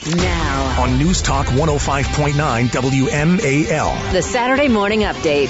Now, on News Talk 105.9 WMAL. the Saturday Morning Update.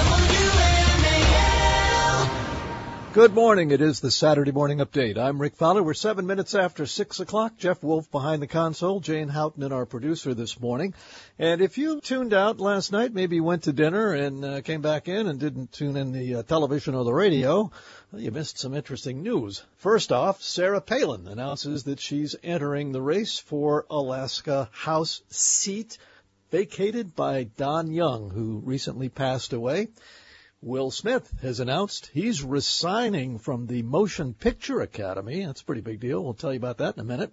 Good morning. It is the Saturday Morning Update. I'm Rick Fowler. We're 7 minutes after 6 o'clock. Jeff Wolf behind the console. Jane Houghton and our producer this morning. And if you tuned out last night, maybe you went to dinner and came back in and didn't tune in the television or the radio, well, you missed some interesting news. First off, Sarah Palin announces that she's entering the race for Alaska House seat vacated by Don Young, who recently passed away. Will Smith has announced he's resigning from the Motion Picture Academy. That's a pretty big deal. We'll tell you about that in a minute.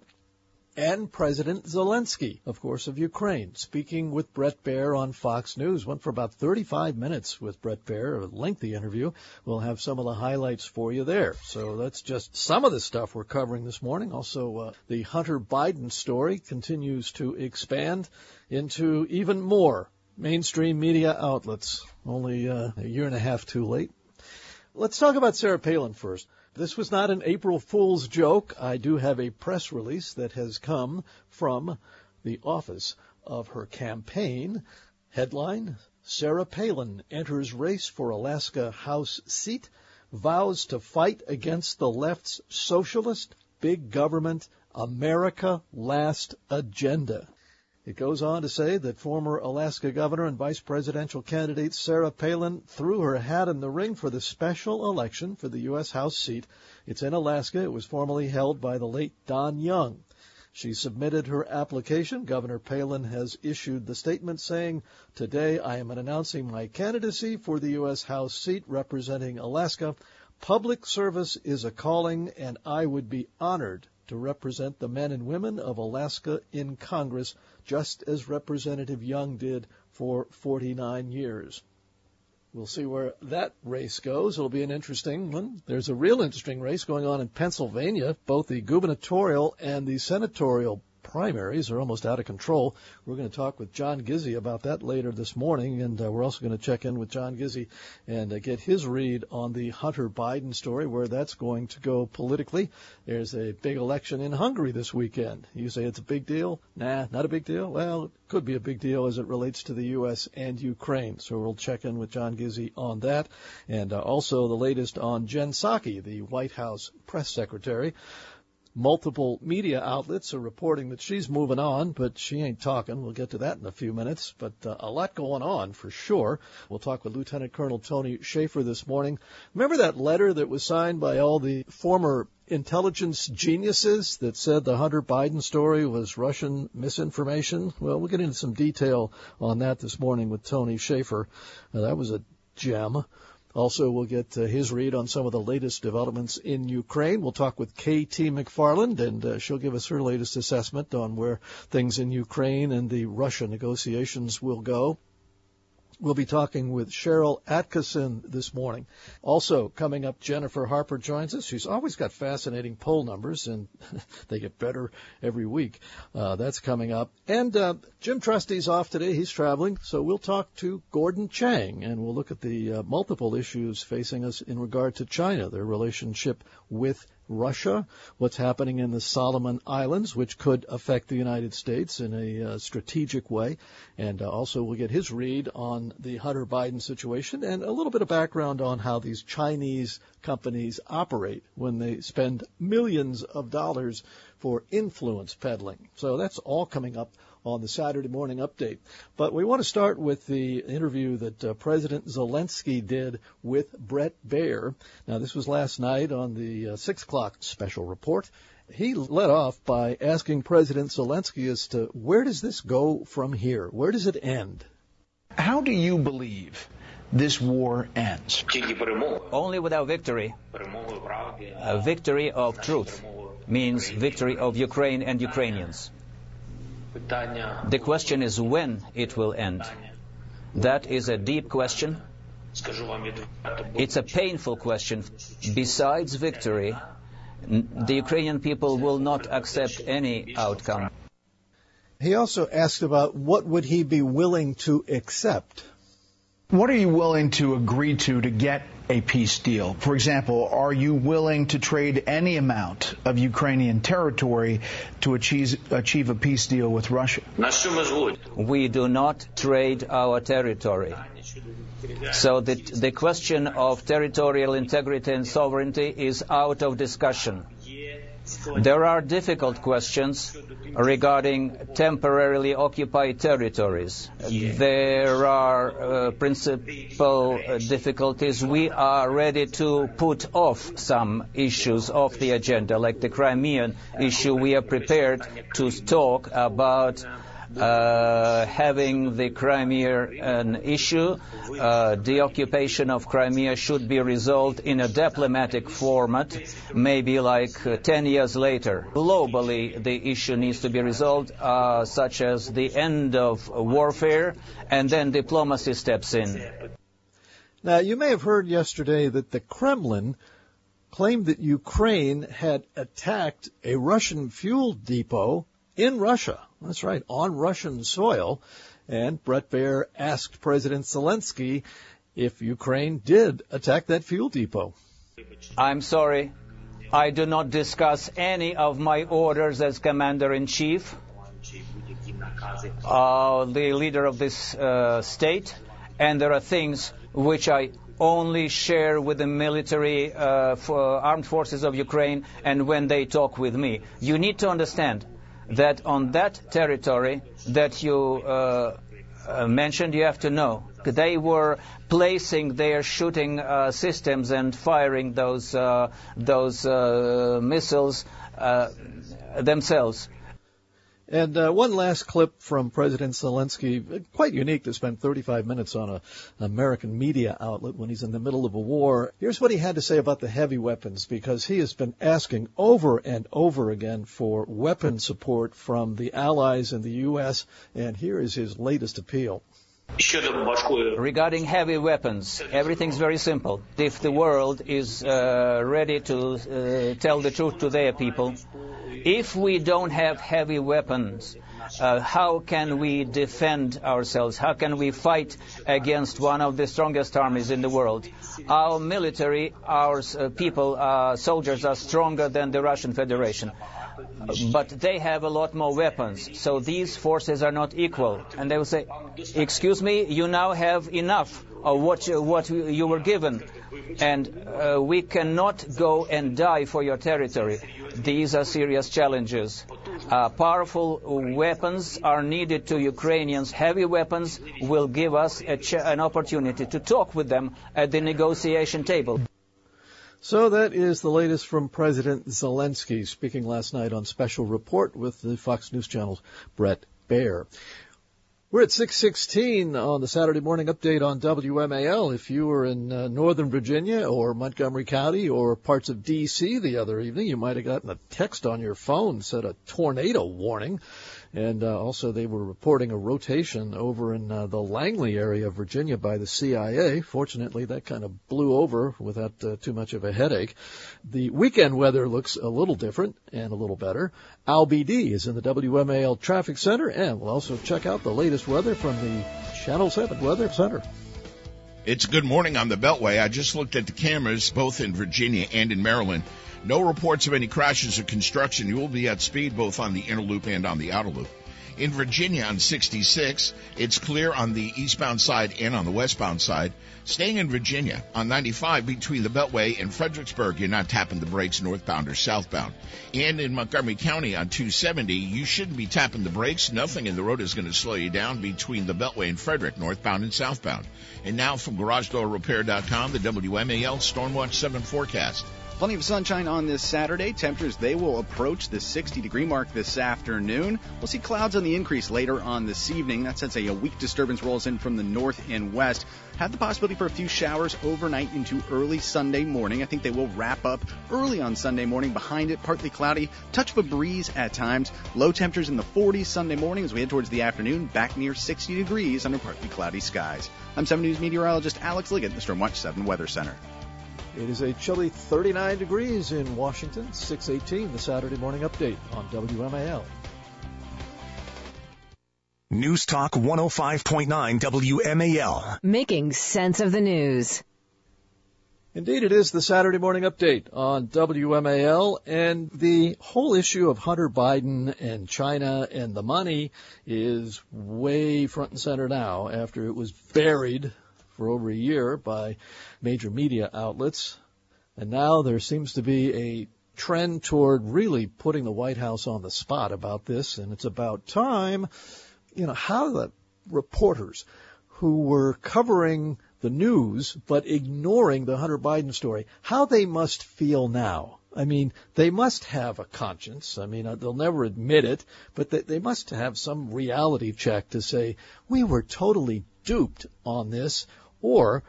And President Zelensky, of course, of Ukraine, speaking with Bret Baier on Fox News. Went for about 35 minutes with Bret Baier, a lengthy interview. We'll have some of the highlights for you there. So that's just some of the stuff we're covering this morning. Also, the Hunter Biden story continues to expand into even more mainstream media outlets, only a year and a half too late. Let's talk about Sarah Palin first. This was not an April Fool's joke. I do have a press release that has come from the office of her campaign. Headline, Sarah Palin enters race for Alaska House seat, vows to fight against the left's socialist, big government, America last agenda. It goes on to say that former Alaska governor and vice presidential candidate Sarah Palin threw her hat in the ring for the special election for the U.S. House seat. It's in Alaska. It was formerly held by the late Don Young. She submitted her application. Governor Palin has issued the statement saying, "Today I am announcing my candidacy for the U.S. House seat representing Alaska. Public service is a calling, and I would be honored to represent the men and women of Alaska in Congress, just as Representative Young did for 49 years." We'll see where that race goes. It'll be an interesting one. There's a real interesting race going on in Pennsylvania. Both the gubernatorial and the senatorial primaries are almost out of control. We're going to talk with John Gizzi about that later this morning, and we're also going to check in with John Gizzi and get his read on the Hunter Biden story, where that's going to go politically. There's a big election in Hungary this weekend. You say it's a big deal? Nah, not a big deal. Well, it could be a big deal as it relates to the U.S. and Ukraine. So we'll check in with John Gizzi on that, and also the latest on Jen Psaki, the White House press secretary. Multiple media outlets are reporting that she's moving on, but she ain't talking. We'll get to that in a few minutes, but a lot going on for sure. We'll talk with Lieutenant Colonel Tony Shaffer this morning. Remember that letter that was signed by all the former intelligence geniuses that said the Hunter Biden story was Russian misinformation? Well, we'll get into some detail on that this morning with Tony Shaffer. That was a gem. Also, we'll get his read on some of the latest developments in Ukraine. We'll talk with K.T. McFarland, and she'll give us her latest assessment on where things in Ukraine and the Russia negotiations will go. We'll be talking with Cheryl Atkinson this morning. Also coming up, Jennifer Harper joins us. She's always got fascinating poll numbers, and they get better every week. That's coming up. And Jim Trustee's off today. He's traveling. So we'll talk to Gordon Chang, and we'll look at the multiple issues facing us in regard to China, their relationship with Russia, what's happening in the Solomon Islands, which could affect the United States in a strategic way. And also we'll get his read on the Hunter Biden situation and a little bit of background on how these Chinese companies operate when they spend millions of dollars for influence peddling. So that's all coming up on the Saturday Morning Update. But we want to start with the interview that President Zelensky did with Bret Baier. Now, this was last night on the 6 o'clock special report. He led off by asking President Zelensky as to where does this go from here? Where does it end? How do you believe this war ends? Only with our victory. A victory of truth means victory of Ukraine and Ukrainians. The question is when it will end. That is a deep question. It's a painful question. Besides victory, the Ukrainian people will not accept any outcome. He also asked about what would he be willing to accept. What are you willing to agree to get a peace deal? For example, are you willing to trade any amount of Ukrainian territory to achieve a peace deal with Russia? We do not trade our territory. So the question of territorial integrity and sovereignty is out of discussion. There are difficult questions regarding temporarily occupied territories. There are principal difficulties. We are ready to put off some issues off the agenda, like the Crimean issue. We are prepared to talk about having the Crimea an issue. The occupation of Crimea should be resolved in a diplomatic format, maybe like 10 years later. Globally, the issue needs to be resolved, such as the end of warfare, and then diplomacy steps in. Now, you may have heard yesterday that the Kremlin claimed that Ukraine had attacked a Russian fuel depot in Russia. That's right, on Russian soil. And Bret Baier asked President Zelensky if Ukraine did attack that fuel depot. I'm sorry, I do not discuss any of my orders as Commander-in-Chief, the leader of this state, and there are things which I only share with the military armed forces of Ukraine and when they talk with me. You need to understand that on that territory that you mentioned, you have to know they were placing their shooting systems and firing those missiles themselves. And one last clip from President Zelensky, quite unique to spend 35 minutes on an American media outlet when he's in the middle of a war. Here's what he had to say about the heavy weapons, because he has been asking over and over again for weapon support from the allies in the U.S., and here is his latest appeal. Regarding heavy weapons, everything's very simple. If the world is ready to tell the truth to their people, if we don't have heavy weapons, how can we defend ourselves? How can we fight against one of the strongest armies in the world? Our military, our people, soldiers are stronger than the Russian Federation. But they have a lot more weapons, so these forces are not equal. And they will say, excuse me, you now have enough of what you were given, and we cannot go and die for your territory. These are serious challenges. Powerful weapons are needed to Ukrainians. Heavy weapons will give us an opportunity to talk with them at the negotiation table. So that is the latest from President Zelensky, speaking last night on Special Report with the Fox News Channel's Bret Baier. We're at 6:16 on the Saturday Morning Update on WMAL. If you were in Northern Virginia or Montgomery County or parts of D.C. the other evening, you might have gotten a text on your phone that said a tornado warning. And also they were reporting a rotation over in the Langley area of Virginia by the CIA. Fortunately, that kind of blew over without too much of a headache. The weekend weather looks a little different and a little better. Al BD is in the WMAL Traffic Center, and we'll also check out the latest weather from the Channel 7 Weather Center. It's good morning on the Beltway. I just looked at the cameras, both in Virginia and in Maryland. No reports of any crashes or construction. You will be at speed both on the inner loop and on the outer loop. In Virginia on 66, it's clear on the eastbound side and on the westbound side. Staying in Virginia on 95 between the Beltway and Fredericksburg, you're not tapping the brakes northbound or southbound. And in Montgomery County on 270, you shouldn't be tapping the brakes. Nothing in the road is going to slow you down between the Beltway and Frederick, northbound and southbound. And now from GarageDoorRepair.com, the WMAL Stormwatch 7 forecast. Plenty of sunshine on this Saturday. Temperatures, they will approach the 60-degree mark this afternoon. We'll see clouds on the increase later on this evening. That since a weak disturbance rolls in from the north and west. Have the possibility for a few showers overnight into early Sunday morning. I think they will wrap up early on Sunday morning. Behind it, partly cloudy, touch of a breeze at times. Low temperatures in the 40s Sunday morning as we head towards the afternoon, back near 60 degrees under partly cloudy skies. I'm 7 News meteorologist Alex Liggett, the Stormwatch 7 Weather Center. It is a chilly 39 degrees in Washington, 6:18, the Saturday Morning Update on WMAL. News Talk 105.9 WMAL. Making sense of the news. Indeed, it is the Saturday morning update on WMAL, and the whole issue of Hunter Biden and China and the money is way front and center now after it was buried for over a year by major media outlets. And now there seems to be a trend toward really putting the White House on the spot about this, and it's about time, how the reporters who were covering the news but ignoring the Hunter Biden story, how they must feel now. I mean, they must have a conscience. I mean, they'll never admit it, but they must have some reality check to say, we were totally duped on this, or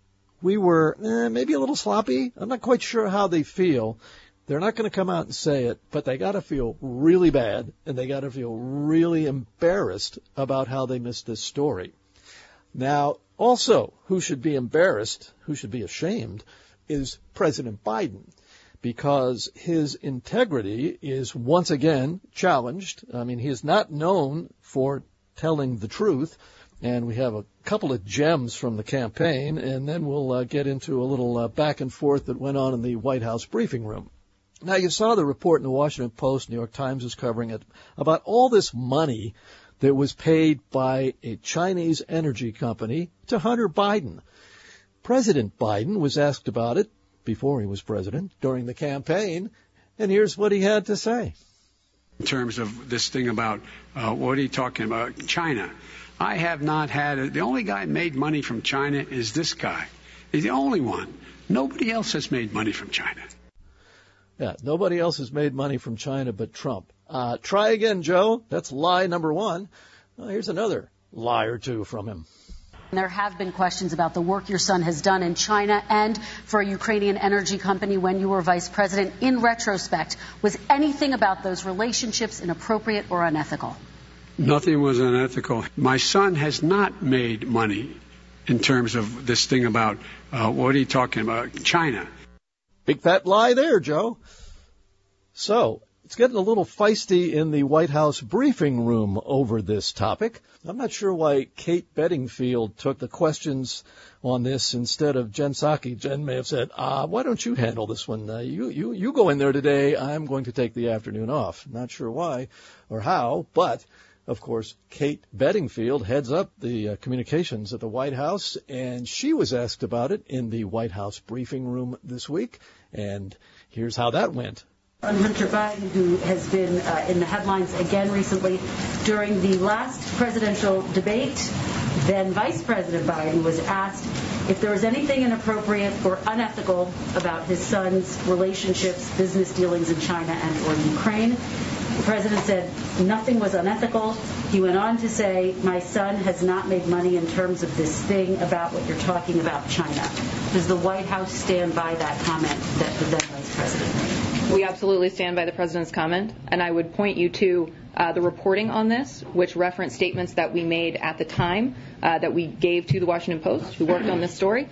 we were maybe a little sloppy. I'm not quite sure how they feel. They're not going to come out and say it, but they got to feel really bad, and they got to feel really embarrassed about how they missed this story. Now, also, who should be embarrassed, who should be ashamed, is President Biden, because his integrity is once again challenged. I mean, he is not known for telling the truth, and we have a couple of gems from the campaign, and then we'll get into a little back and forth that went on in the White House briefing room. Now, you saw the report in the Washington Post, New York Times is covering it, about all this money that was paid by a Chinese energy company to Hunter Biden. President Biden was asked about it before he was president, during the campaign, and here's what he had to say. In terms of this thing about, what are you talking about, China? I have not had it. The only guy who made money from China is this guy. He's the only one. Nobody else has made money from China. Yeah, nobody else has made money from China but Trump. Try again, Joe. That's lie number one. Here's another lie or two from him. There have been questions about the work your son has done in China and for a Ukrainian energy company when you were vice president. In retrospect, was anything about those relationships inappropriate or unethical? Nothing was unethical. My son has not made money in terms of this thing about, what are you talking about, China? Big fat lie there, Joe. So, it's getting a little feisty in the White House briefing room over this topic. I'm not sure why Kate Bedingfield took the questions on this instead of Jen Psaki. Jen may have said, why don't you handle this one? You go in there today. I'm going to take the afternoon off. Not sure why or how, but of course, Kate Bedingfield heads up the communications at the White House, and she was asked about it in the White House briefing room this week, and here's how that went. On Hunter Biden, who has been in the headlines again recently, during the last presidential debate, then Vice President Biden was asked if there was anything inappropriate or unethical about his son's relationships, business dealings in China and or Ukraine. The president said nothing was unethical. He went on to say, my son has not made money in terms of this thing about what you're talking about, China. Does the White House stand by that comment that the then Vice President made? We absolutely stand by the president's comment, and I would point you to the reporting on this, which referenced statements that we made at the time that we gave to the Washington Post, who worked on this story.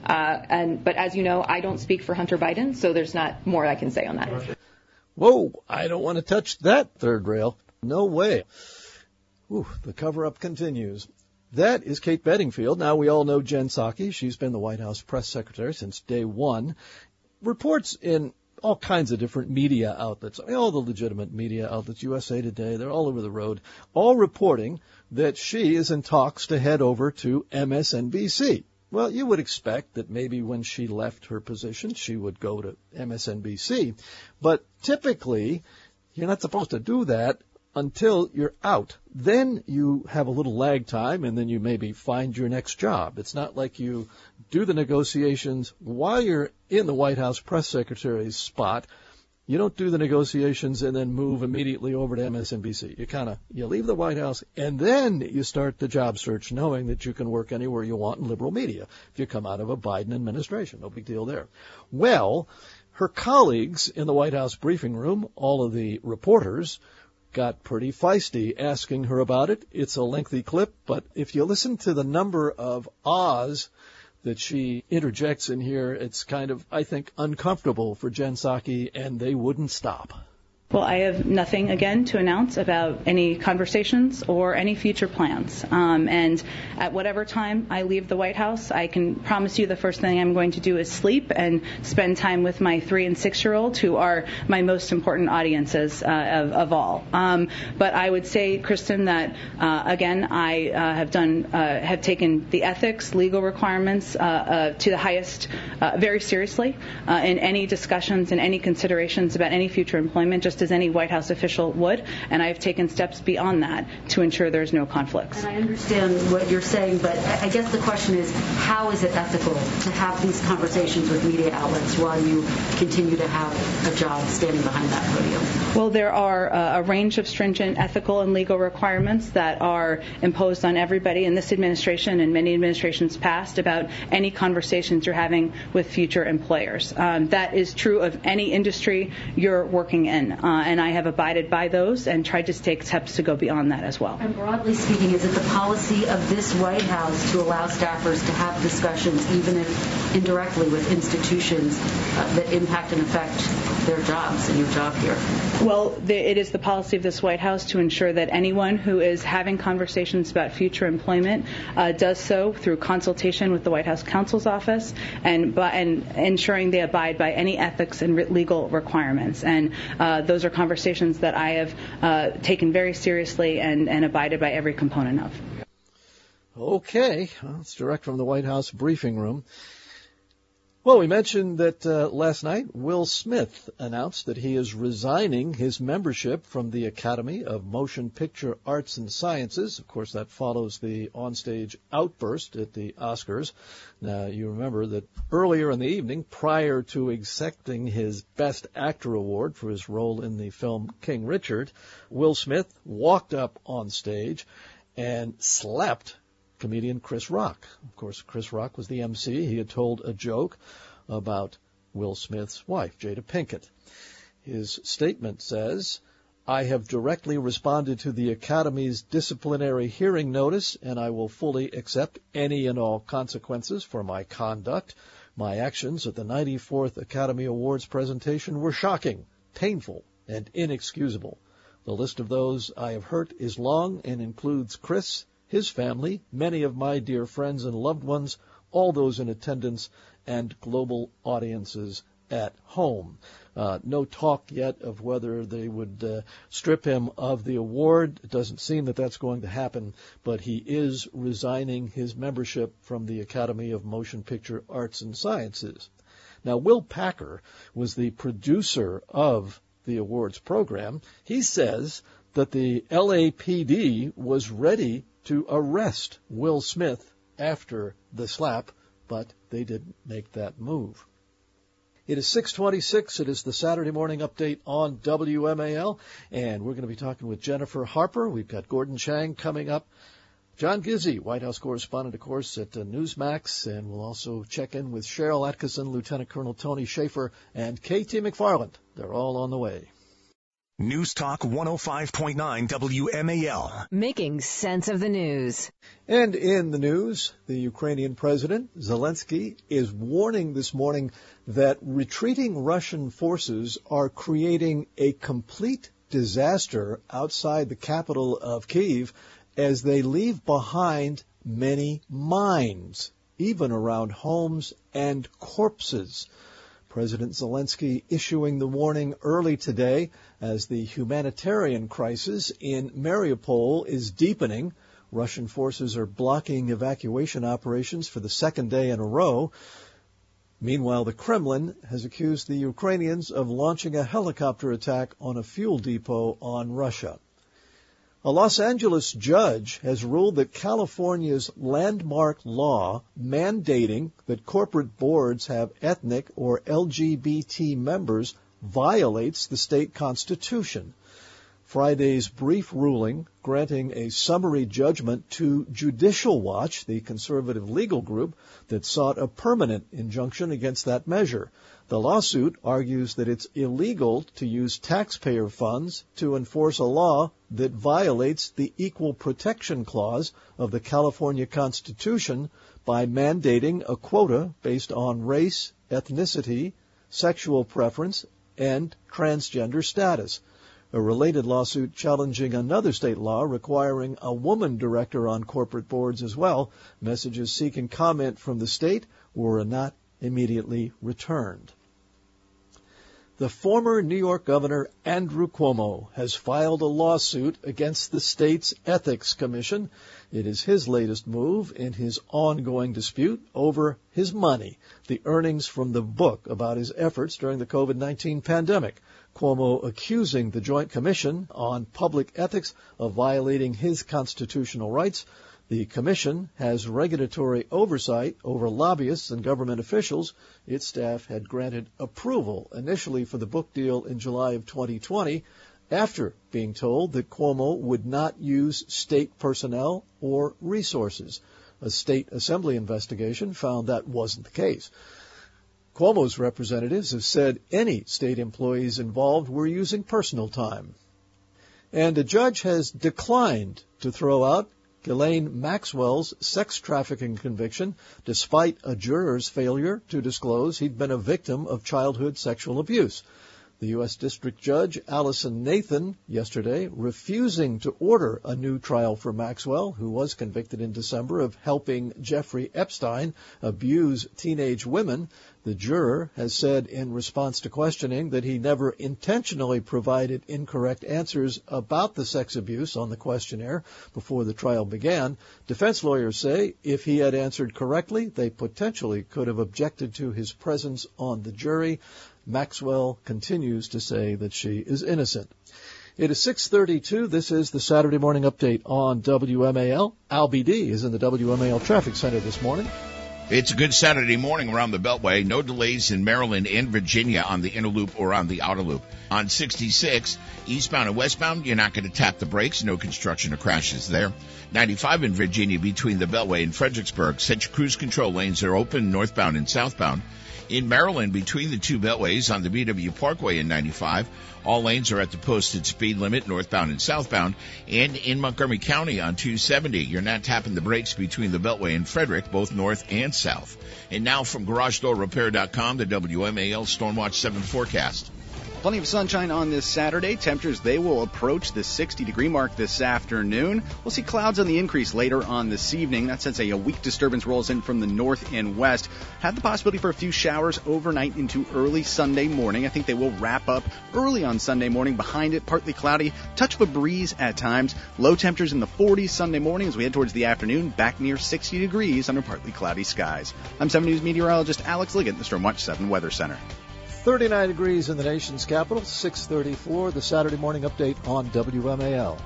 But as you know, I don't speak for Hunter Biden, so there's not more I can say on that. Whoa, I don't want to touch that third rail. No way. Ooh, the cover-up continues. That is Kate Bedingfield. Now, we all know Jen Psaki. She's been the White House press secretary since day one. Reports in all kinds of different media outlets, all the legitimate media outlets, USA Today, they're all over the road, all reporting that she is in talks to head over to MSNBC. Well, you would expect that maybe when she left her position, she would go to MSNBC. But typically, you're not supposed to do that until you're out. Then you have a little lag time, and then you maybe find your next job. It's not like you do the negotiations while you're in the White House press secretary's spot. You don't do the negotiations and then move immediately over to MSNBC. You leave the White House, and then you start the job search knowing that you can work anywhere you want in liberal media if you come out of a Biden administration. No big deal there. Well, her colleagues in the White House briefing room, all of the reporters, got pretty feisty asking her about it. It's a lengthy clip, but if you listen to the number of ahs that she interjects in here, it's kind of, I think, uncomfortable for Jen Psaki, and they wouldn't stop. Well, I have nothing, again, to announce about any conversations or any future plans. And at whatever time I leave the White House, I can promise you the first thing I'm going to do is sleep and spend time with my 3- and 6-year-old, who are my most important audiences of all. But I would say, Kristen, that, again, I have taken the ethics, legal requirements to the highest, very seriously in any discussions and any considerations about any future employment, just as any White House official would, and I have taken steps beyond that to ensure there's no conflicts. And I understand what you're saying, but I guess the question is, how is it ethical to have these conversations with media outlets while you continue to have a job standing behind that podium? Well, there are a range of stringent ethical and legal requirements that are imposed on everybody in this administration and many administrations past about any conversations you're having with future employers. That is true of any industry you're working in, and I have abided by those and tried to take steps to go beyond that as well. And broadly speaking, is it the policy of this White House to allow staffers to have discussions, even if indirectly, with institutions that impact and affect their jobs and your job here? Well, it is the policy of this White House to ensure that anyone who is having conversations about future employment does so through consultation with the White House counsel's office and ensuring they abide by any ethics and legal requirements. And those are conversations that I have taken very seriously and abided by every component of. Okay, well, it's direct from the White House briefing room. Well, we mentioned that last night Will Smith announced that he is resigning his membership from the Academy of Motion Picture Arts and Sciences. Of course, that follows the onstage outburst at the Oscars. Now, you remember that earlier in the evening, prior to accepting his Best Actor award for his role in the film King Richard, Will Smith walked up on stage and slapped comedian Chris Rock. Of course, Chris Rock was the MC. He had told a joke about Will Smith's wife, Jada Pinkett. His statement says, "I have directly responded to the Academy's disciplinary hearing notice, and I will fully accept any and all consequences for my conduct. My actions at the 94th Academy Awards presentation were shocking, painful, and inexcusable. The list of those I have hurt is long and includes Chris, his family, many of my dear friends and loved ones, all those in attendance, and global audiences at home." No talk yet of whether they would strip him of the award. It doesn't seem that that's going to happen, but he is resigning his membership from the Academy of Motion Picture Arts and Sciences. Now, Will Packer was the producer of the awards program. He says that the LAPD was ready to arrest Will Smith after the slap, but they didn't make that move. It is 6:26. It is the Saturday morning update on WMAL, and we're going to be talking with Jennifer Harper. We've got Gordon Chang coming up. John Gizzi, White House correspondent, of course, at Newsmax, and we'll also check in with Cheryl Atkinson, Lieutenant Colonel Tony Schaefer, and K.T. McFarland. They're all on the way. News Talk 105.9 WMAL. Making sense of the news. And in the news, the Ukrainian President Zelensky is warning this morning that retreating Russian forces are creating a complete disaster outside the capital of Kyiv as they leave behind many mines, even around homes and corpses. President Zelensky issuing the warning early today as the humanitarian crisis in Mariupol is deepening. Russian forces are blocking evacuation operations for the second day in a row. Meanwhile, the Kremlin has accused the Ukrainians of launching a helicopter attack on a fuel depot on Russia. A Los Angeles judge has ruled that California's landmark law mandating that corporate boards have ethnic or LGBT members violates the state constitution. Friday's brief ruling granting a summary judgment to Judicial Watch, the conservative legal group that sought a permanent injunction against that measure. The lawsuit argues that it's illegal to use taxpayer funds to enforce a law that violates the Equal Protection Clause of the California Constitution by mandating a quota based on race, ethnicity, sexual preference, and transgender status. a related lawsuit challenging another state law requiring a woman director on corporate boards as well. Messages seeking comment from the state were not immediately returned. The former New York Governor Andrew Cuomo has filed a lawsuit against the state's Ethics Commission. It is his latest move in his ongoing dispute over his money, the earnings from the book about his efforts during the COVID-19 pandemic. Cuomo accusing the Joint Commission on Public Ethics of violating his constitutional rights. The commission has regulatory oversight over lobbyists and government officials. Its staff had granted approval initially for the book deal in July of 2020 after being told that Cuomo would not use state personnel or resources. A state assembly investigation found that wasn't the case. Cuomo's representatives have said any state employees involved were using personal time. And a judge has declined to throw out Ghislaine Maxwell's sex trafficking conviction, despite a juror's failure to disclose he'd been a victim of childhood sexual abuse. The U.S. District Judge Allison Nathan yesterday refusing to order a new trial for Maxwell, who was convicted in December of helping Jeffrey Epstein abuse teenage women. The juror has said in response to questioning that he never intentionally provided incorrect answers about the sex abuse on the questionnaire before the trial began. Defense lawyers say if he had answered correctly, they potentially could have objected to his presence on the jury. Maxwell continues to say that she is innocent. It is 6:32. This is the Saturday Morning Update on WMAL. Al BD is in the WMAL Traffic Center this morning. It's a good Saturday morning around the Beltway. No delays in Maryland and Virginia on the inner loop or on the outer loop. On 66, eastbound and westbound, you're not going to tap the brakes. No construction or crashes there. 95 in Virginia between the Beltway and Fredericksburg. Set your cruise control lanes are open northbound and southbound. In Maryland, between the two beltways on the BW Parkway in 95, all lanes are at the posted speed limit, northbound and southbound. And in Montgomery County on 270, you're not tapping the brakes between the Beltway and Frederick, both north and south. And now from GarageDoorRepair.com, the WMAL Stormwatch 7 forecast. Plenty of sunshine on this Saturday. Temperatures, they will approach the 60-degree mark this afternoon. We'll see clouds on the increase later on this evening. That since a weak disturbance rolls in from the north and west. Have the possibility for a few showers overnight into early Sunday morning. I think they will wrap up early on Sunday morning. Behind it, partly cloudy, touch of a breeze at times. Low temperatures in the 40s Sunday morning as we head towards the afternoon, back near 60 degrees under partly cloudy skies. I'm 7 News meteorologist Alex Liggett, the Stormwatch 7 Weather Center. 39 degrees in the nation's capital, 6:34, the Saturday Morning Update on WMAL.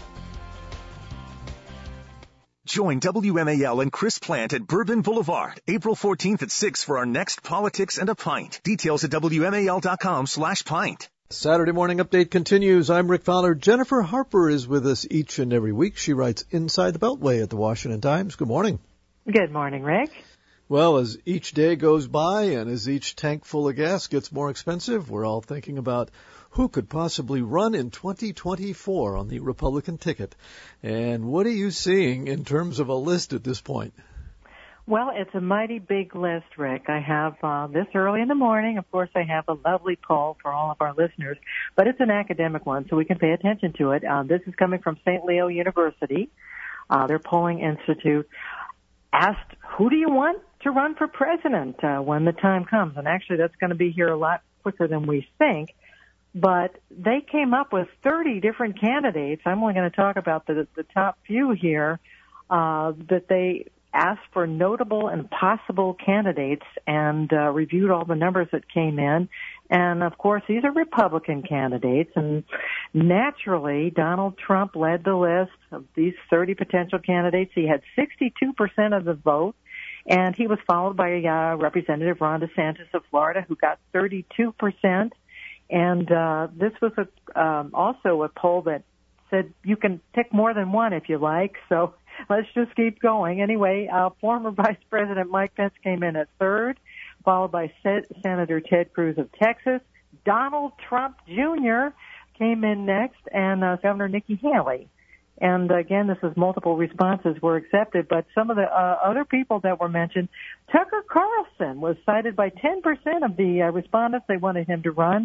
Join WMAL and Chris Plant at Bourbon Boulevard, April 14th at 6 for our next Politics and a Pint. Details at WMAL.com/pint. Saturday Morning Update continues. I'm Rick Fowler. Jennifer Harper is with us each and every week. She writes Inside the Beltway at the Washington Times. Good morning. Good morning, Rick. Well, as each day goes by and as each tank full of gas gets more expensive, we're all thinking about who could possibly run in 2024 on the Republican ticket. And what are you seeing in terms of a list at this point? Well, it's a mighty big list, Rick. I have this early in the morning. Of course, I have a lovely poll for all of our listeners, but it's an academic one, so we can pay attention to it. This is coming from St. Leo University. Their polling institute asked, who do you want to run for president when the time comes? And actually, that's going to be here a lot quicker than we think. But they came up with 30 different candidates. I'm only going to talk about the top few here that they asked for notable and possible candidates and reviewed all the numbers that came in. And, of course, these are Republican candidates. And naturally, Donald Trump led the list of these 30 potential candidates. He had 62% of the vote. And he was followed by Representative Ron DeSantis of Florida, who got 32%. And this was also a poll that said you can pick more than one if you like. So let's just keep going. Anyway, former Vice President Mike Pence came in at third, followed by Senator Ted Cruz of Texas. Donald Trump Jr. came in next, and Governor Nikki Haley. And again, this is multiple responses were accepted, but some of the other people that were mentioned, Tucker Carlson was cited by 10% of the respondents. They wanted him to run.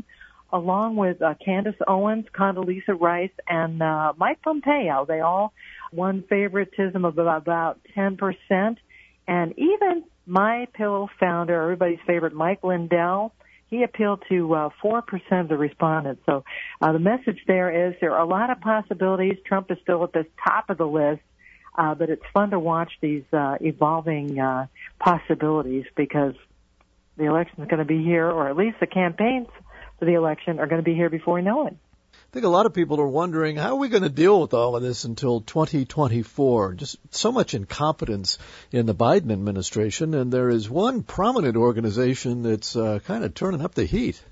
along with Candace Owens, Condoleezza Rice, and Mike Pompeo. They all won favoritism of about 10%. And even MyPillow founder, everybody's favorite, Mike Lindell, he appealed to 4% of the respondents. So the message there is there are a lot of possibilities. Trump is still at the top of the list, but it's fun to watch these evolving possibilities because the election is going to be here, or at least the campaigns for the election are going to be here before we know it. I think a lot of people are wondering, how are we going to deal with all of this until 2024? Just so much incompetence in the Biden administration, and there is one prominent organization that's kind of turning up the heat.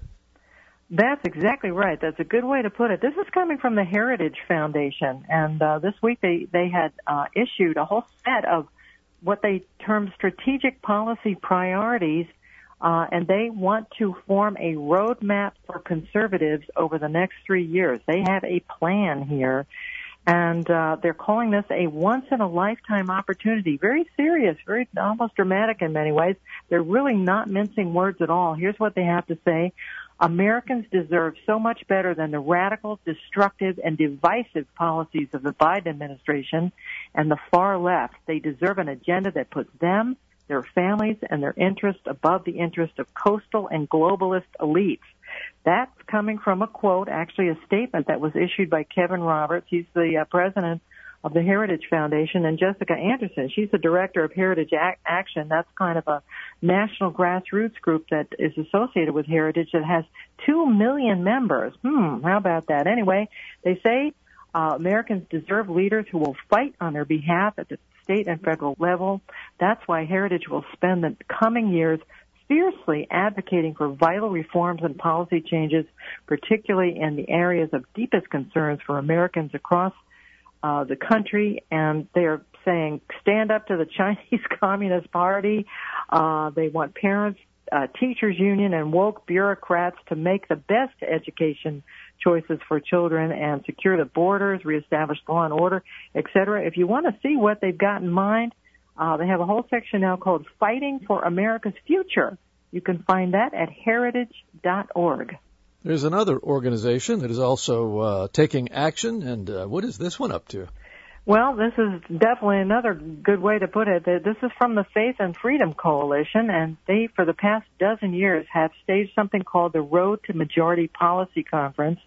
That's exactly right. That's a good way to put it. This is coming from the Heritage Foundation, and this week they had issued a whole set of what they term strategic policy priorities, and they want to form a roadmap for conservatives over the next 3 years. They have a plan here, and they're calling this a once-in-a-lifetime opportunity. Very serious, very almost dramatic in many ways. They're really not mincing words at all. Here's what they have to say. Americans deserve so much better than the radical, destructive, and divisive policies of the Biden administration and the far left. They deserve an agenda that puts them, their families, and their interests above the interest of coastal and globalist elites. That's coming from a quote, actually a statement that was issued by Kevin Roberts. He's the president of the Heritage Foundation, and Jessica Anderson. She's the director of Heritage Action. That's kind of a national grassroots group that is associated with Heritage that has 2 million members. How about that? Anyway, they say Americans deserve leaders who will fight on their behalf at the state and federal level. That's why Heritage will spend the coming years fiercely advocating for vital reforms and policy changes, particularly in the areas of deepest concerns for Americans across the country. And they're saying stand up to the Chinese Communist Party. They want parents, teachers union, and woke bureaucrats to make the best education choices for children and secure the borders, reestablish law and order, etc. If you want to see what they've got in mind, they have a whole section now called Fighting for America's Future. You can find that at heritage.org. There's another organization that is also taking action, and what is this one up to? Well, this is definitely another good way to put it. This is from the Faith and Freedom Coalition, and they, for the past dozen years, have staged something called the Road to Majority Policy Conference.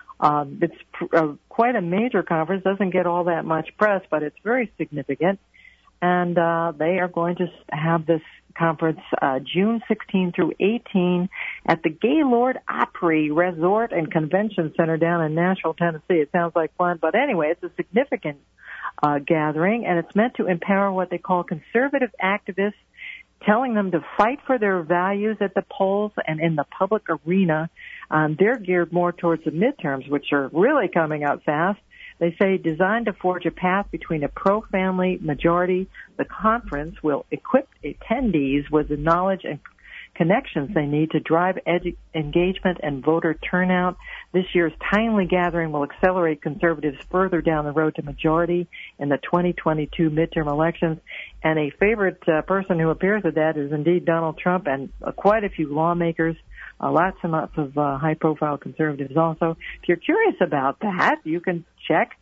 It's quite a major conference, doesn't get all that much press, but it's very significant. And they are going to have this conference June 16 through 18 at the Gaylord Opry Resort and Convention Center down in Nashville, Tennessee. It sounds like fun, but anyway, it's a significant gathering, and it's meant to empower what they call conservative activists, telling them to fight for their values at the polls and in the public arena. They're geared more towards the midterms, which are really coming up fast. They say designed to forge a path between a pro-family majority, the conference will equip attendees with the knowledge and connections they need to drive engagement and voter turnout. This year's timely gathering will accelerate conservatives further down the road to majority in the 2022 midterm elections. And a favorite person who appears at that is indeed Donald Trump and quite a few lawmakers. Lots and lots of high-profile conservatives also. If you're curious about that, you can check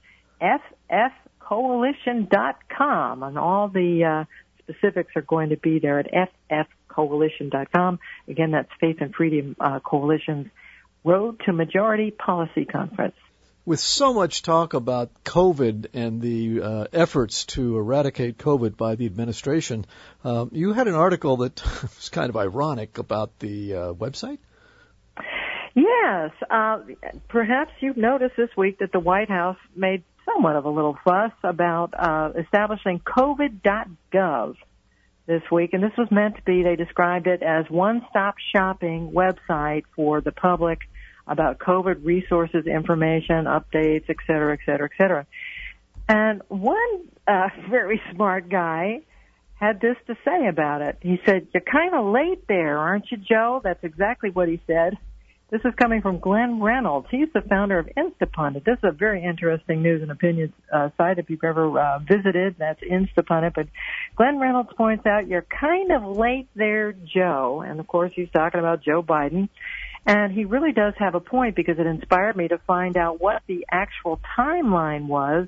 ffcoalition.com, and all the specifics are going to be there at ffcoalition.com. Again, that's Faith and Freedom Coalition's Road to Majority Policy Conference. With so much talk about COVID and the efforts to eradicate COVID by the administration, you had an article that was kind of ironic about the website? Yes. Perhaps you've noticed this week that the White House made somewhat of a little fuss about establishing COVID.gov this week. And this was meant to be, they described it as one-stop shopping website for the public about COVID resources, information, updates, et cetera, et cetera, et cetera. And one very smart guy had this to say about it. He said, "You're kind of late there, aren't you, Joe?" That's exactly what he said. This is coming from Glenn Reynolds. He's the founder of Instapundit. This is a very interesting news and opinions site if you've ever visited. That's Instapundit. But Glenn Reynolds points out, you're kind of late there, Joe. And, of course, he's talking about Joe Biden. And he really does have a point because it inspired me to find out what the actual timeline was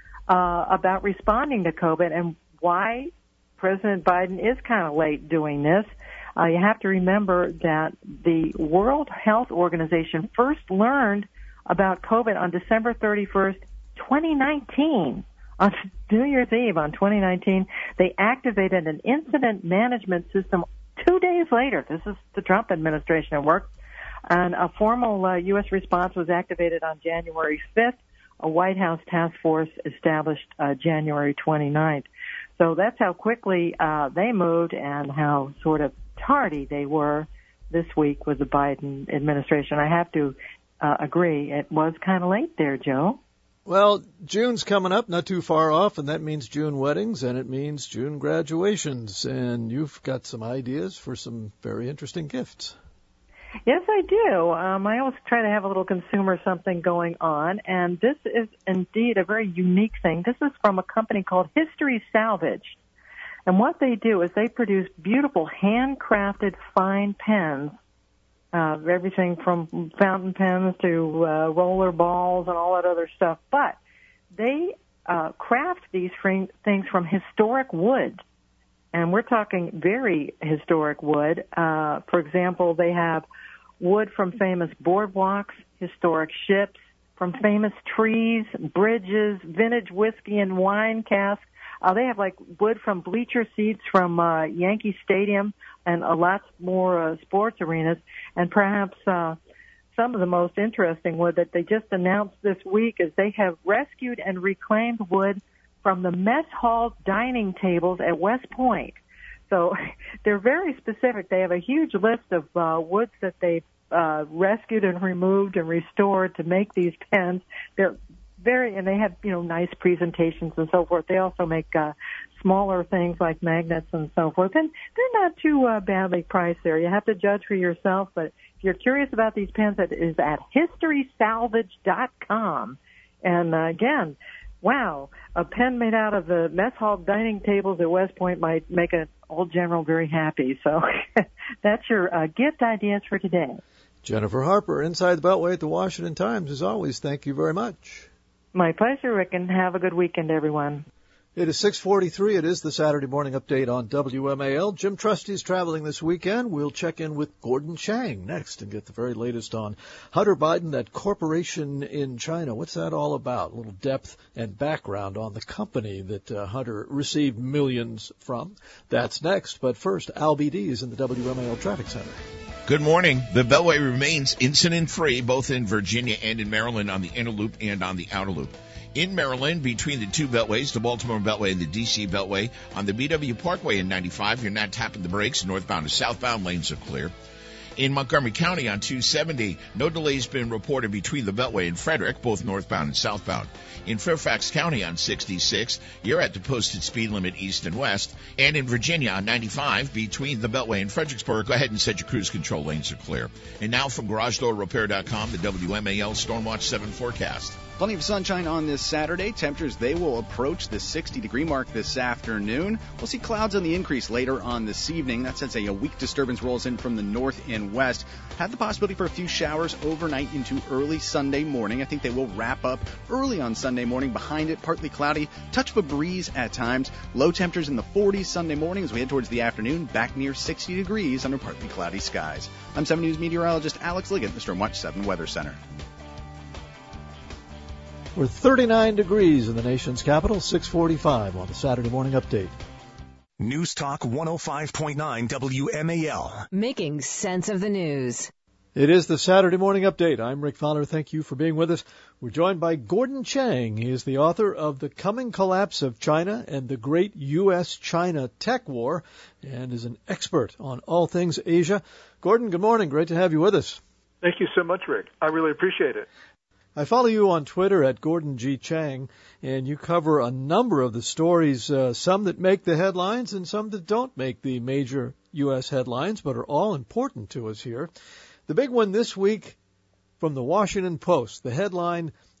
about responding to COVID and why President Biden is kind of late doing this. You have to remember that the World Health Organization first learned about COVID on December 31st, 2019. On New Year's Eve on 2019, they activated an incident management system 2 days later. This is the Trump administration at work. And a formal U.S. response was activated on January 5th. A White House task force established January 29th. So that's how quickly they moved and how sort of tardy they were this week with the Biden administration. I have to agree, it was kind of late there, Joe. Well, June's coming up, not too far off, and that means June weddings, and it means June graduations. And you've got some ideas for some very interesting gifts. Yes, I do. I always try to have a little consumer something going on, and this is indeed a very unique thing. This is from a company called History Salvage. And what they do is they produce beautiful handcrafted fine pens, everything from fountain pens to roller balls and all that other stuff. But they craft these things from historic wood. And we're talking very historic wood. For example, they have wood from famous boardwalks, historic ships, from famous trees, bridges, vintage whiskey and wine casks. They have like wood from bleacher seats from Yankee Stadium and lots more sports arenas. And perhaps some of the most interesting wood that they just announced this week is they have rescued and reclaimed wood from the mess hall dining tables at West Point. So they're very specific. They have a huge list of woods that they've rescued and removed and restored to make these pens. They're and they have, nice presentations and so forth. They also make smaller things like magnets and so forth. And they're not too badly priced there. You have to judge for yourself. But if you're curious about these pens, it is at historysalvage.com. And again, wow, a pen made out of the mess hall dining tables at West Point might make an old general very happy. So that's your gift ideas for today. Jennifer Harper, Inside the Beltway at the Washington Times. As always, thank you very much. My pleasure, Rick, and have a good weekend, everyone. It is 6:43. It is the Saturday morning update on WMAL. Jim Trusty's traveling this weekend. We'll check in with Gordon Chang next and get the very latest on Hunter Biden, that corporation in China. What's that all about? A little depth and background on the company that Hunter received millions from. That's next. But first, Al BD is in the WMAL Traffic Center. Good morning. The Beltway remains incident-free, both in Virginia and in Maryland on the Inner Loop and on the Outer Loop. In Maryland, between the two beltways, the Baltimore Beltway and the D.C. Beltway, on the BW Parkway in 95, you're not tapping the brakes. Northbound to southbound lanes are clear. In Montgomery County on 270, no delays been reported between the Beltway and Frederick, both northbound and southbound. In Fairfax County on 66, you're at the posted speed limit east and west. And in Virginia on 95, between the Beltway and Fredericksburg, go ahead and set your cruise control lanes are clear. And now from GarageDoorRepair.com, the WMAL Stormwatch 7 forecast. Plenty of sunshine on this Saturday. Temperatures, they will approach the 60-degree mark this afternoon. We'll see clouds on the increase later on this evening. That since a weak disturbance rolls in from the north and west. Have the possibility for a few showers overnight into early Sunday morning. I think they will wrap up early on Sunday morning. Behind it, partly cloudy, touch of a breeze at times. Low temperatures in the 40s Sunday morning as we head towards the afternoon, back near 60 degrees under partly cloudy skies. I'm 7 News meteorologist Alex Liggett, the Stormwatch 7 Weather Center. We're 39 degrees in the nation's capital, 6:45 on the Saturday morning update. News Talk 105.9 WMAL. Making sense of the news. It is the Saturday morning update. I'm Rick Fowler. Thank you for being with us. We're joined by Gordon Chang. He is the author of The Coming Collapse of China and the Great U.S.-China Tech War and is an expert on all things Asia. Gordon, good morning. Great to have you with us. Thank you so much, Rick. I really appreciate it. I follow you on Twitter at Gordon G. Chang, and you cover a number of the stories, some that make the headlines and some that don't make the major U.S. headlines, but are all important to us here. The big one this week from the Washington Post, the headline,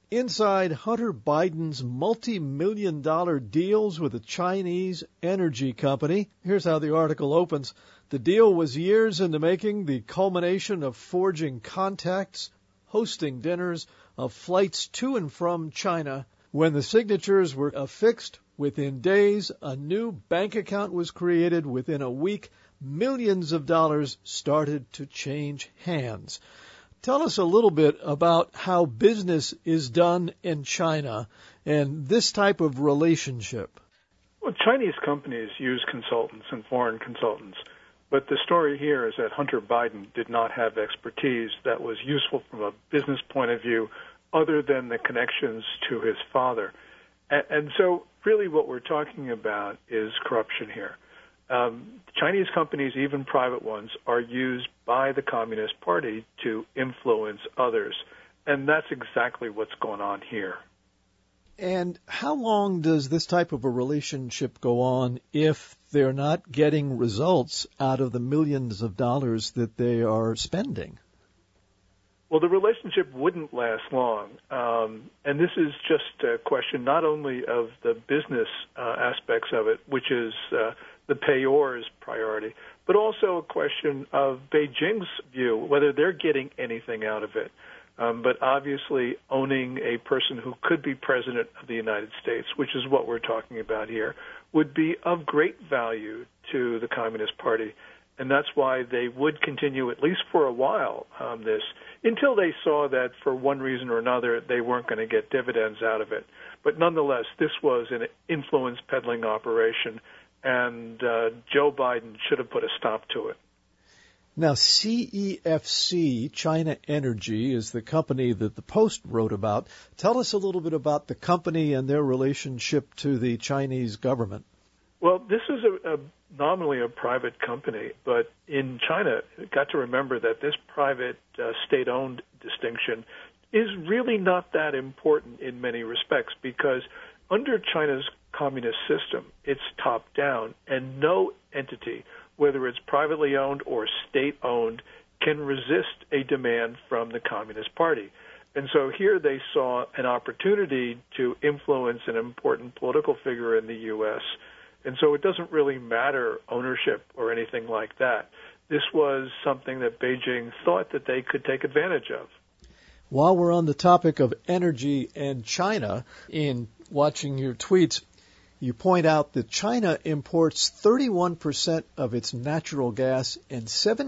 Inside Hunter Biden's multi-million-dollar deals with a Chinese energy company. Here's how the article opens. The deal was years in the making, the culmination of forging contacts, hosting dinners, of flights to and from China. When the signatures were affixed, within days, a new bank account was created. Within a week, millions of dollars started to change hands. Tell us a little bit about how business is done in China and this type of relationship. Well, Chinese companies use consultants and foreign consultants, but the story here is that Hunter Biden did not have expertise that was useful from a business point of view other than the connections to his father. And so really what we're talking about is corruption here. Chinese companies, even private ones, are used by the Communist Party to influence others, and that's exactly what's going on here. And how long does this type of a relationship go on if they're not getting results out of the millions of dollars that they are spending? Well, the relationship wouldn't last long, and this is just a question not only of the business aspects of it, which is the payor's priority, but also a question of Beijing's view, whether they're getting anything out of it. But obviously owning a person who could be president of the United States, which is what we're talking about here, would be of great value to the Communist Party. And that's why they would continue, at least for a while, this, until they saw that for one reason or another they weren't going to get dividends out of it. But nonetheless, this was an influence peddling operation, and Joe Biden should have put a stop to it. Now, CEFC, China Energy, is the company that the Post wrote about. Tell us a little bit about the company and their relationship to the Chinese government. Well, this is nominally a private company, but in China, you've got to remember that this private state-owned distinction is really not that important in many respects, because under China's communist system, it's top-down, and no entity, whether it's privately owned or state-owned, can resist a demand from the Communist Party. And so here they saw an opportunity to influence an important political figure in the U.S., and so it doesn't really matter ownership or anything like that. This was something that Beijing thought that they could take advantage of. While we're on the topic of energy and China, in watching your tweets, you point out that China imports 31% of its natural gas and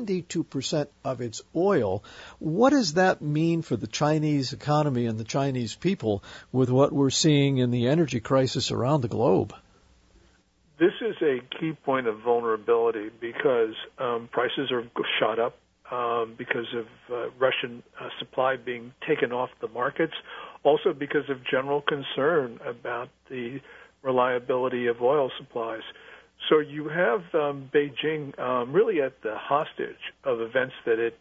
72% of its oil. What does that mean for the Chinese economy and the Chinese people with what we're seeing in the energy crisis around the globe? This is a key point of vulnerability because prices are shot up because of Russian supply being taken off the markets, also because of general concern about the reliability of oil supplies. So you have Beijing really at the hostage of events that it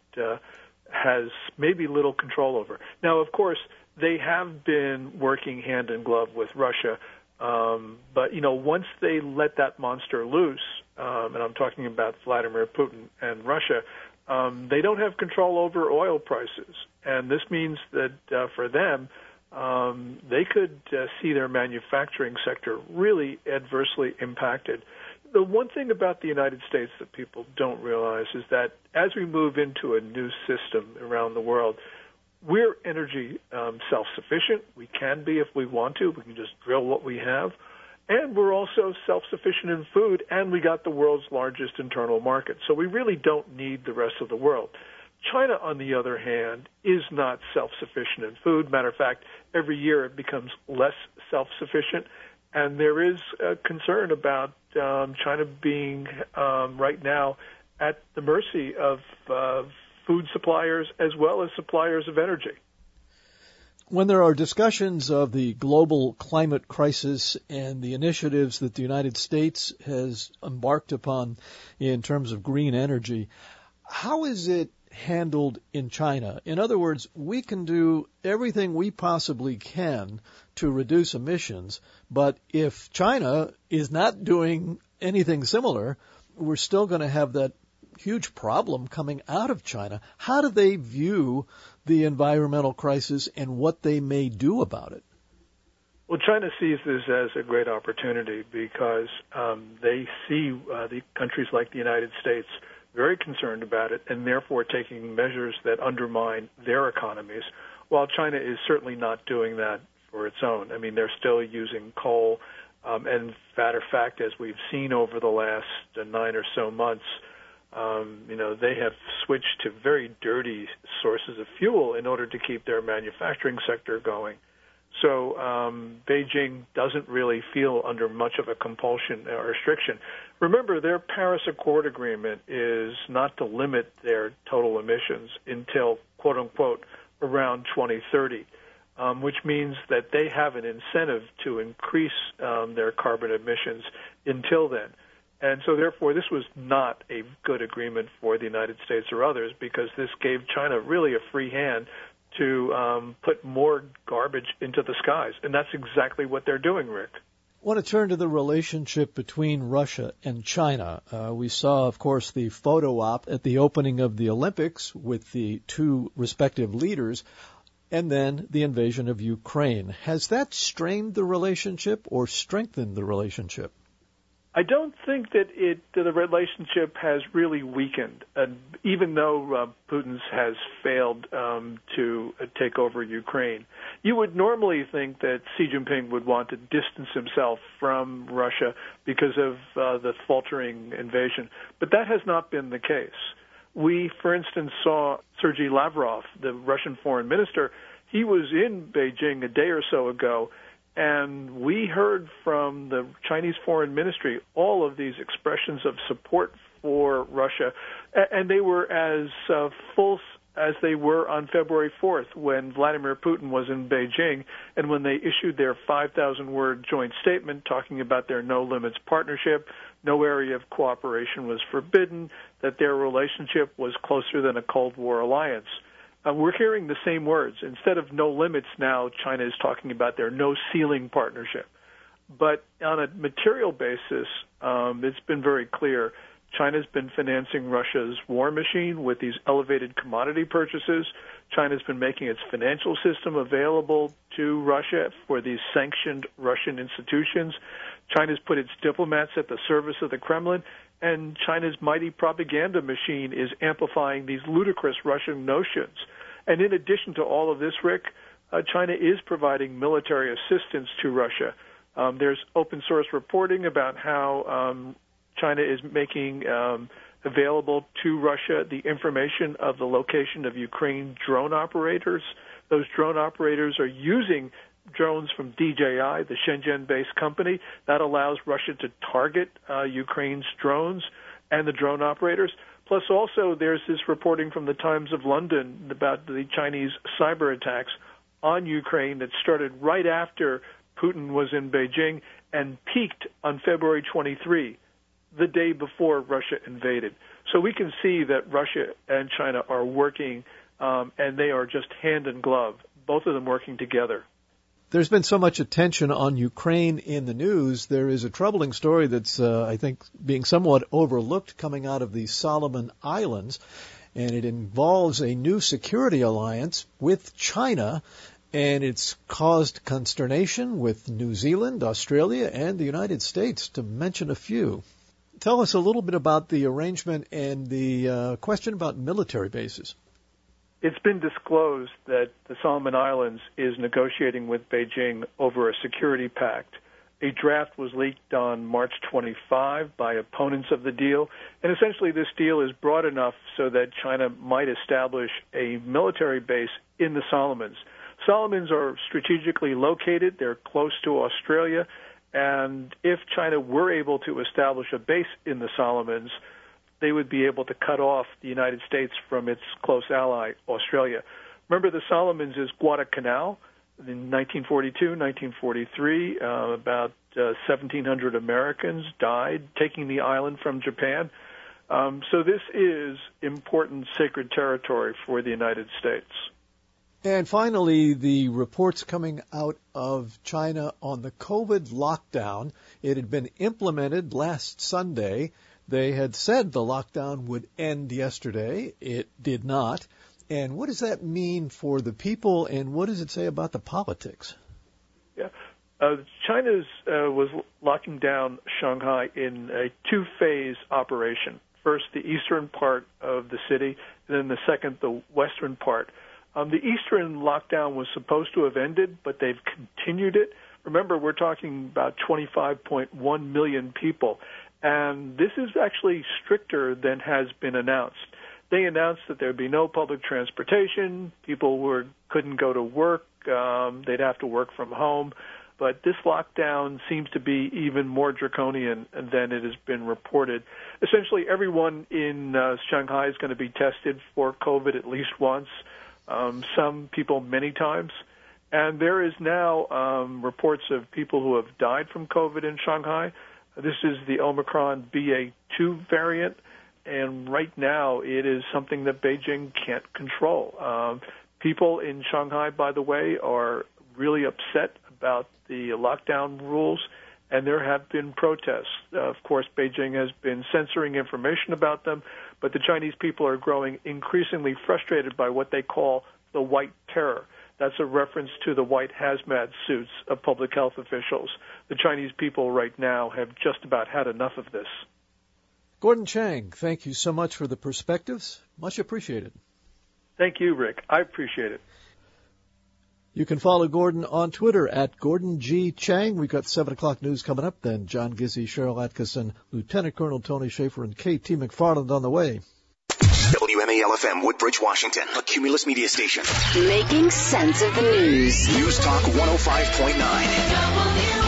has maybe little control over. Now, of course, they have been working hand in glove with Russia, but, you know, once they let that monster loose, and I'm talking about Vladimir Putin and Russia, they don't have control over oil prices. And this means that for them, they could see their manufacturing sector really adversely impacted. The one thing about the United States that people don't realize is that as we move into a new system around the world, we're energy self-sufficient. We can be if we want to. We can just drill what we have. And we're also self-sufficient in food, and we got the world's largest internal market. So we really don't need the rest of the world. China, on the other hand, is not self-sufficient in food. Matter of fact, every year it becomes less self-sufficient, and there is a concern about China being right now at the mercy of food suppliers as well as suppliers of energy. When there are discussions of the global climate crisis and the initiatives that the United States has embarked upon in terms of green energy, how is it handled in China? In other words, we can do everything we possibly can to reduce emissions, but if China is not doing anything similar, we're still going to have that huge problem coming out of China. How do they view the environmental crisis and what they may do about it? Well, China sees this as a great opportunity because they see the countries like the United States very concerned about it and therefore taking measures that undermine their economies, while China is certainly not doing that for its own. I mean, they're still using coal, and matter of fact, as we've seen over the last 9 or so months, they have switched to very dirty sources of fuel in order to keep their manufacturing sector going. So Beijing doesn't really feel under much of a compulsion or restriction. Remember, their Paris Accord agreement is not to limit their total emissions until, quote-unquote, around 2030, which means that they have an incentive to increase their carbon emissions until then. And so, therefore, this was not a good agreement for the United States or others because this gave China really a free hand to put more garbage into the skies. And that's exactly what they're doing, Rick. I want to turn to the relationship between Russia and China. We saw, of course, the photo op at the opening of the Olympics with the two respective leaders, and then the invasion of Ukraine. Has that strained the relationship or strengthened the relationship? I don't think that the relationship has really weakened, even though Putin has failed to take over Ukraine. You would normally think that Xi Jinping would want to distance himself from Russia because of the faltering invasion, but that has not been the case. We, for instance, saw Sergei Lavrov, the Russian foreign minister. He was in Beijing a day or so ago, and we heard from the Chinese Foreign Ministry all of these expressions of support for Russia, and they were as full as they were on February 4th when Vladimir Putin was in Beijing and when they issued their 5,000-word joint statement talking about their no-limits partnership, no area of cooperation was forbidden, that their relationship was closer than a Cold War alliance. We're hearing the same words. Instead of no limits now, China is talking about their no ceiling partnership. But on a material basis, it's been very clear. China's been financing Russia's war machine with these elevated commodity purchases. China's been making its financial system available to Russia for these sanctioned Russian institutions. China's put its diplomats at the service of the Kremlin. And China's mighty propaganda machine is amplifying these ludicrous Russian notions. And in addition to all of this, Rick, China is providing military assistance to Russia. There's open source reporting about how China is making available to Russia the information of the location of Ukraine drone operators. Those drone operators are using drones from DJI, the Shenzhen-based company. That allows Russia to target Ukraine's drones and the drone operators. Plus, also, there's this reporting from the Times of London about the Chinese cyber attacks on Ukraine that started right after Putin was in Beijing and peaked on February 23, the day before Russia invaded. So we can see that Russia and China are working, and they are just hand in glove, both of them working together. There's been so much attention on Ukraine in the news. There is a troubling story that's, I think, being somewhat overlooked coming out of the Solomon Islands, and it involves a new security alliance with China, and it's caused consternation with New Zealand, Australia, and the United States, to mention a few. Tell us a little bit about the arrangement and the question about military bases. It's been disclosed that the Solomon Islands is negotiating with Beijing over a security pact. A draft was leaked on March 25 by opponents of the deal, and essentially this deal is broad enough so that China might establish a military base in the Solomons. Solomons are strategically located. They're close to Australia, and if China were able to establish a base in the Solomons, they would be able to cut off the United States from its close ally, Australia. Remember, the Solomons is Guadalcanal. In 1942, 1943, about 1,700 Americans died taking the island from Japan. So this is important sacred territory for the United States. And finally, the reports coming out of China on the COVID lockdown. It had been implemented last Sunday. They had said the lockdown would end yesterday. It did not. And what does that mean for the people, and what does it say about the politics? Yeah. China was locking down Shanghai in a two-phase operation. First, the eastern part of the city, and then the second, the western part. The eastern lockdown was supposed to have ended, but they've continued it. Remember, we're talking about 25.1 million people, and this is actually stricter than has been announced. They announced that there would be no public transportation, people couldn't go to work, they'd have to work from home. But this lockdown seems to be even more draconian than it has been reported. Essentially, everyone in Shanghai is going to be tested for COVID at least once, some people many times. And there is now reports of people who have died from COVID in Shanghai. This is the Omicron BA2 variant, and right now it is something that Beijing can't control. People in Shanghai, by the way, are really upset about the lockdown rules, and there have been protests. Of course, Beijing has been censoring information about them, but the Chinese people are growing increasingly frustrated by what they call the white terror. That's a reference to the white hazmat suits of public health officials. The Chinese people right now have just about had enough of this. Gordon Chang, thank you so much for the perspectives. Much appreciated. Thank you, Rick. I appreciate it. You can follow Gordon on Twitter at Gordon G. Chang. We've got 7 o'clock news coming up. Then John Gizzi, Cheryl Atkinson, Lieutenant Colonel Tony Schaefer, and K.T. McFarland on the way. WMAL-FM, Woodbridge, Washington, a Cumulus media station. Making sense of the news. News Talk 105.9.